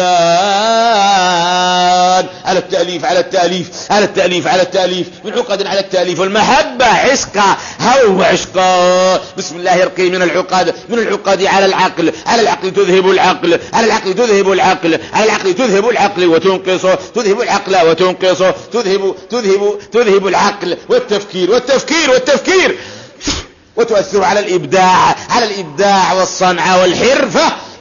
وجان. على التأليف، على التأليف، على التأليف، على التأليف، من عقاد على التأليف والمحبة، عشقة، هو عشقة. بسم الله يرقي من العقاد، من العقاد على العقل، على العقل تذهب العقل، على العقل تذهب العقل، على العقل تذهب العقل وتنقصه، تذهب العقل وتنقصه، تذهب تذهب تذهب العقل والتفكير، والتفكير، والتفكير، وتؤثر على الإبداع، على الإبداع والصنعة والحرفة.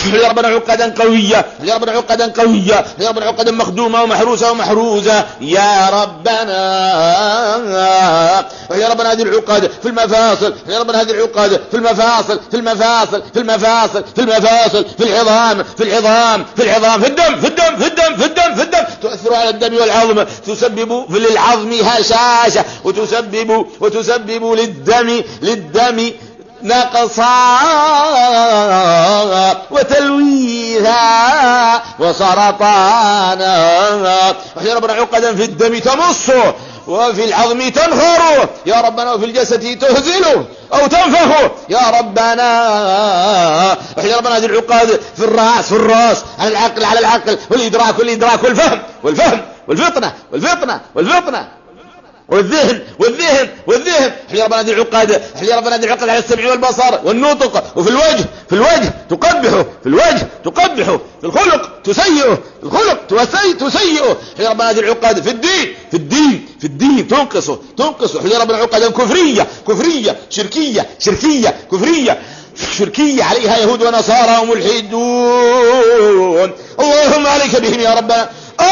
يا ربنا عقدا قوية، يا ربنا عقدا قوية، يا ربنا عقدا مخدومة ومحروسة ومحروزة يا ربنا. يا ربنا هذه العقد في المفاصل، يا ربنا هذه العقد في المفاصل في المفاصل في المفاصل في المفاصل في العظام في العظام في العظام في الدم في الدم في الدم في الدم في الدم تؤثر على الدم والعظم، تسبب في للعظم هشاشة، وتسبب وتسبب للدم للدم نقصا وتلويثا وسرطانا. يا ربنا عقدا في الدم تمصه، وفي العظم تنخره يا ربنا، وفي الجسد تهزله او تنفخه يا ربنا. يا ربنا هذه العقد في الراس في الراس على العقل على العقل والادراك والادراك والفهم والفهم والفطنة والفطنة والفطنة والذهن والذهن والذهن. يا ربنا هذه العقد، يا ربنا هذه العقد على السمع والبصر والنطق، وفي الوجه في الوجه تقبحه، في الوجه تقبحه، في الخلق تسيئه، الخلق تسيئه. يا ربنا هذه العقد في الدين في الدين في الدين تنقصه تنقصه. يا ربنا عقدا كفرية كفرية شركية شركية كفرية شركية عليها يهود ونصارى وملحدون. اللهم عليك بهم يا ربنا.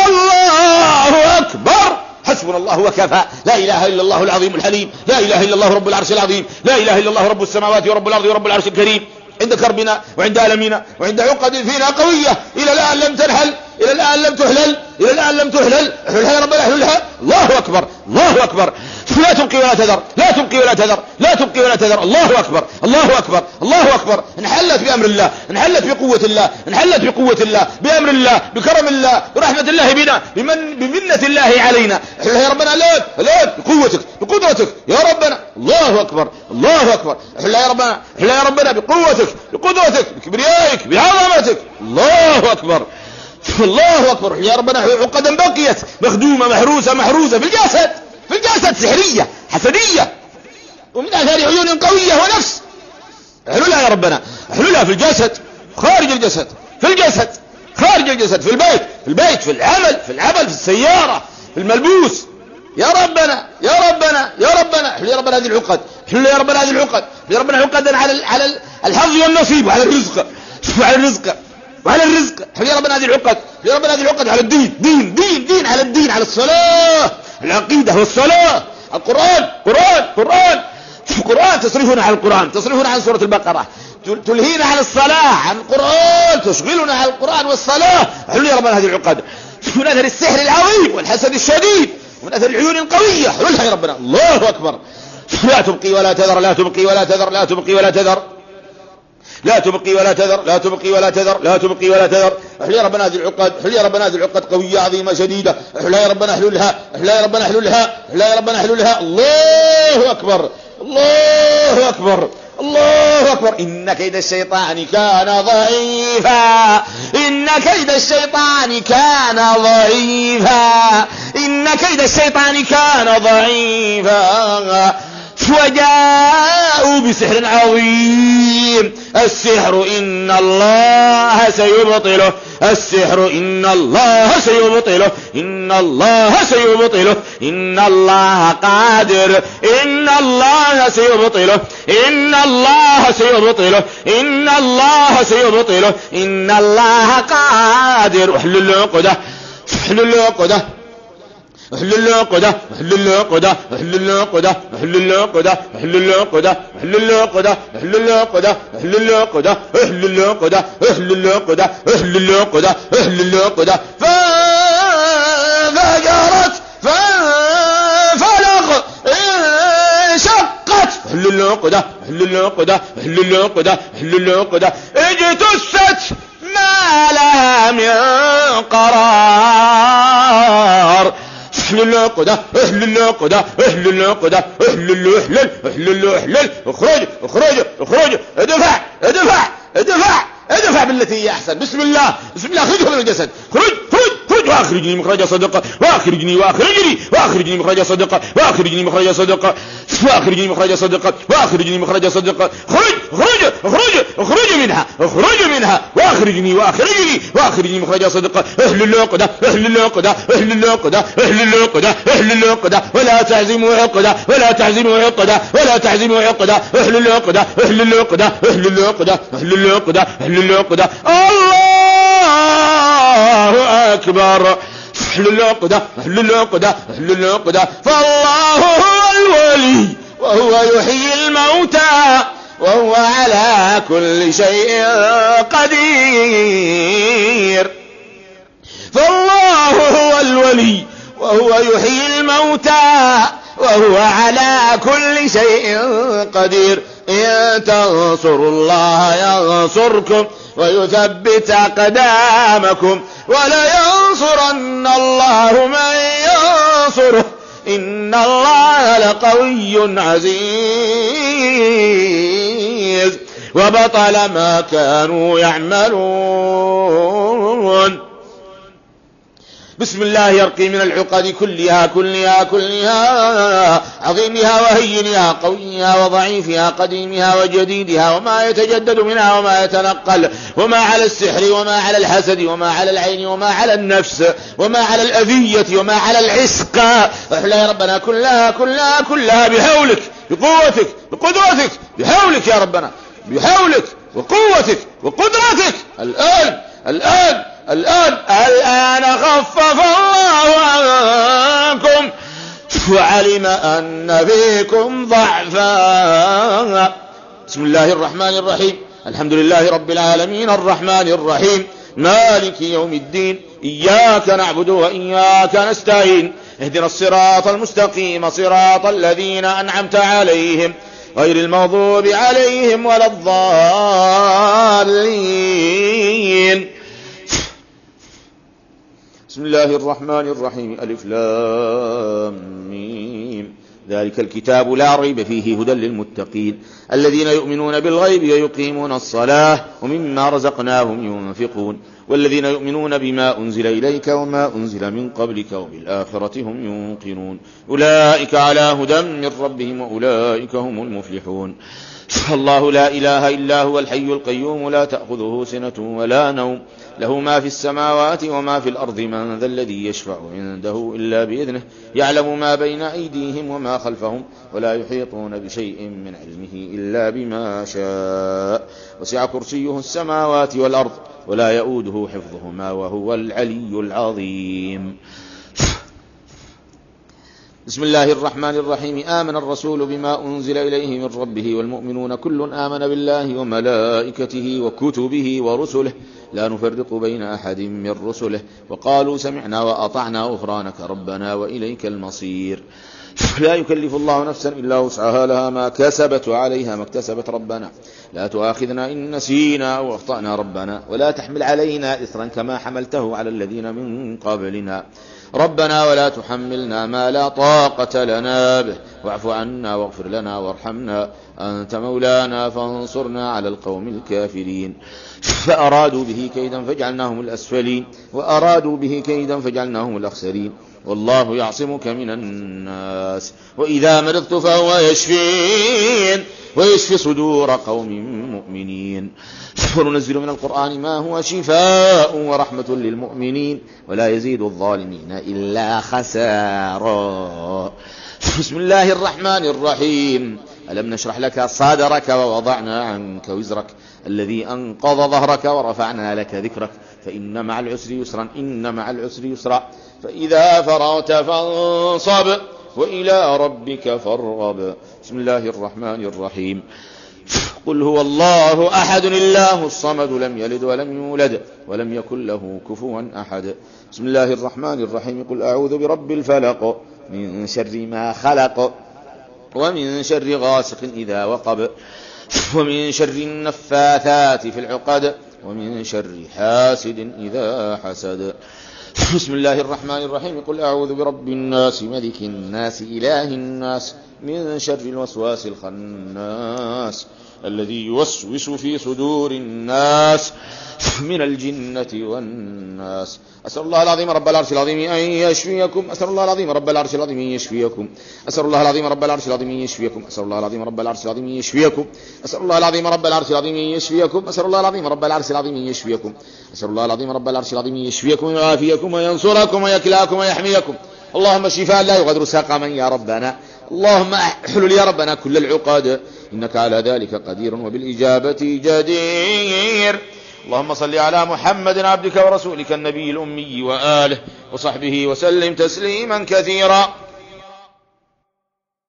الله أكبر، حسبنا الله وكفى، لا إله إلا الله العظيم الحليم، لا إله إلا الله رب العرش العظيم، لا إله إلا الله رب السماوات ورب الأرض ورب العرش الكريم. عند كربنا وعند ألمنا وعند عقد فينا قوية إلى الآن لم تنحل، إلى الآن لم تحلل، إلى الآن لم تحلل. احللها يا ربنا احللها. الله أكبر الله أكبر، لا تبقي ولا تذر، لا تبقي ولا تذر، لا تبقي ولا تذر. الله أكبر الله أكبر الله أكبر. انحلت بأمر الله، انحلت بقوة الله، انحلت بقوة الله، بأمر الله، بكرم الله، برحمة الله بنا، بمن بمنة الله علينا. احللها يا ربنا الآن الآن بقوتك بقدرتك يا ربنا. الله أكبر الله أكبر. احللها يا ربنا احللها يا ربنا بقوتك بقدرتك بكبريائك بعظمتك. الله أكبر الله أكبر. يا ربنا عقدا بقيت مخدومة محروسة محروسة في الجسد في الجسد سحرية حسدية، ومن أثار عيون قوية ونفس. احللها يا ربنا احللها في الجسد خارج الجسد، في الجسد خارج الجسد، في البيت في البيت في العمل في العمل في السيارة في الملبوس يا ربنا يا ربنا يا ربنا. احلل يا ربنا هذه العقد، احلل يا ربنا هذه العقد يا ربنا عقدا على على الحظ والنصيب وعلى الرزق وعلى الرزق وعلى الرزق. احلل يا ربنا هذه العقد يا ربنا هذه العقد على الدين دين دين دين على الدين، على الصلاة، العقيدة والصلاة، القرآن قرآن قرآن القرآن. تصرفنا عن القرآن، تصرفنا عن سورة البقرة، تلهينا عن الصلاة عن القرآن، تشغلنا عن القرآن والصلاة. احلل يا ربنا هذه العقد من أثر السحر العظيم والحسد الشديد ومن أثر العيون القوية. احللها يا ربنا. الله أكبر. لا تبقي ولا تذر، لا تبقي ولا تذر، لا تبقي ولا تذر، لا تبقي ولا تذر، لا تبقي ولا تذر، لا تبقي ولا تذر. احلل يا ربنا هذه العقد، احلل يا ربنا هذه العقد قوية عظيمة شديدة. احللها يا ربنا احللها، احللها يا ربنا احللها، احللها يا ربنا احللها. الله أكبر الله أكبر الله أكبر. إن كيد الشيطان كان ضعيفا، إن كيد الشيطان كان ضعيفا، إن كيد الشيطان كان ضعيفا. وجاءوا بسحر عظيم. السحر إن الله سيبطله، السحر إن الله سيبطله، إن الله سيبطله، إن الله قادر، إن الله سيبطله، إن الله سيبطله، إن الله سيبطله، إن الله قادر. احلل العقدة احلل العقدة احلل العقدة احلل العقدة احلل العقدة احلل العقدة احلل العقدة احلل العقدة احلل العقدة احلل العقدة احلل العقدة احلل العقدة احلل العقدة احلل العقدة. فانفجرت فانفلق انشقت. احلل العقدة احلل العقدة احلل العقدة احلل العقدة. اجتثت ما لها من قرار. احلل العقدة احلل العقدة احلل العقدة احلل احلل احلل احلل. اخرج اخرج اخرج. ادفع ادفع ادفع ادفع بالتي هي احسن. بسم الله بسم الله. اخرجه من الجسد. خرج خرج خرج. واخرجني مخرج صدقة، واخرجني واخرجني واخرجني مخرج صدقة، واخرجني مخرج صدقة. وأخرجني مخرج صدق وأخرجني مخرج صدق خرج خرج خرج خرج منها خرج منها وأخرجني وأخرجني وأخرجني مخرج صدق أهل العقدة أهل العقدة أهل العقدة أهل العقدة أهل العقدة ولا تعزموا عقدة ولا تعزموا عقدة ولا تعزموا عقدة أهل العقدة أهل العقدة أهل العقدة أهل العقدة أهل العقدة الله أكبر أهل العقدة أهل العقدة أهل العقدة فالله هو الولي وهو يحيي الموتى وهو على كل شيء قدير فالله هو الولي وهو يحيي الموتى وهو على كل شيء قدير إن تنصروا الله ينصركم ويثبت أقدامكم ولينصرن الله من ينصره إن الله لقوي عزيز وبطل ما كانوا يعملون. بسم الله يرقي من العقد كلها كلها كلها عظيمها وهينها قويها وضعيفها قديمها وجديدها وما يتجدد منها وما يتنقل وما على السحر وما على الحسد وما على العين وما على النفس وما على الأذية وما على العسق احلى يا ربنا كلها كلها كلها بحولك بقوتك بقدرتك بحولك يا ربنا بحولك وقوتك وقدرتك الآن الآن الآن الآن خفف الله عنكم وعلم أن فيكم ضعفا. بسم الله الرحمن الرحيم الحمد لله رب العالمين الرحمن الرحيم مالك يوم الدين إياك نعبد وإياك نستعين اهدنا الصراط المستقيم صراط الذين أنعمت عليهم غير المغضوب عليهم ولا الضالين. بسم الله الرحمن الرحيم ألف لام ميم ذلك الكتاب لا ريب فيه هدى للمتقين الذين يؤمنون بالغيب ويقيمون الصلاة ومما رزقناهم ينفقون والذين يؤمنون بما أنزل إليك وما أنزل من قبلك وبالآخرة هم يوقنون أولئك على هدى من ربهم وأولئك هم المفلحون. الله لا إله إلا هو الحي القيوم لا تأخذه سنة ولا نوم له ما في السماوات وما في الأرض من ذا الذي يشفع عنده إلا بإذنه يعلم ما بين أيديهم وما خلفهم ولا يحيطون بشيء من علمه إلا بما شاء وسع كرسيه السماوات والأرض ولا يؤوده حفظهما وهو العلي العظيم. بسم الله الرحمن الرحيم آمن الرسول بما أنزل إليه من ربه والمؤمنون كل آمن بالله وملائكته وكتبه ورسله لا نفرق بين أحد من رسله وقالوا سمعنا وأطعنا غفرانك ربنا وإليك المصير. لا يكلف الله نفسا إلا وسعها لها ما كسبت وعليها ما اكتسبت ربنا لا تؤاخذنا إن نسينا أو أخطأنا ربنا ولا تحمل علينا إثرا كما حملته على الذين من قبلنا ربنا ولا تحملنا ما لا طاقة لنا به واعف عنا واغفر لنا وارحمنا أنت مولانا فانصرنا على القوم الكافرين. فأرادوا به كيدا فجعلناهم الأسفلين وأرادوا به كيدا فجعلناهم الأخسرين والله يعصمك من الناس وإذا مرضت فهو يشفين ويشفي صدور قوم مؤمنين. وننزل من القرآن ما هو شفاء ورحمة للمؤمنين ولا يزيد الظالمين إلا خسارا. بسم الله الرحمن الرحيم ألم نشرح لك صدرك ووضعنا عنك وزرك الذي أنقض ظهرك ورفعنا لك ذكرك فإن مع العسر يسرا إن مع العسر يسرا فإذا فرغت فانصب وإلى ربك فارغب. بسم الله الرحمن الرحيم قل هو الله أحد الله الصمد لم يلد ولم يولد ولم يكن له كفوا أحد. بسم الله الرحمن الرحيم قل أعوذ برب الفلق من شر ما خلق ومن شر غاسق إذا وقب ومن شر النفاثات في العقد ومن شر حاسد إذا حسد. بسم الله الرحمن الرحيم قل أعوذ برب الناس ملك الناس إله الناس من شر الوسواس الخناس الذي يوسوس في صدور الناس من الجنة والناس. أسأل الله العظيم رب العرش العظيم أن يشفيكم. أسأل الله العظيم رب العرش العظيم أن يشفيكم. أسأل الله العظيم رب العرش العظيم أن يشفيكم. أسأل الله العظيم رب العرش العظيم أن يشفيكم. أسأل الله العظيم رب العرش العظيم أن يشفيكم. أسأل الله العظيم رب العرش العظيم أن يشفيكم. أسأل الله العظيم رب العرش العظيم أن يشفيكم ويعافيكم وينصركم ويكلاكم ويحميكم. اللهم شفاء لا يغادر سقما يا ربنا. اللهم احلل يا ربنا كل العقد، إنك على ذلك قدير وبالإجابة جدير. اللهم صل على محمد عبدك ورسولك النبي الأمي وآله وصحبه وسلم تسليما كثيرا.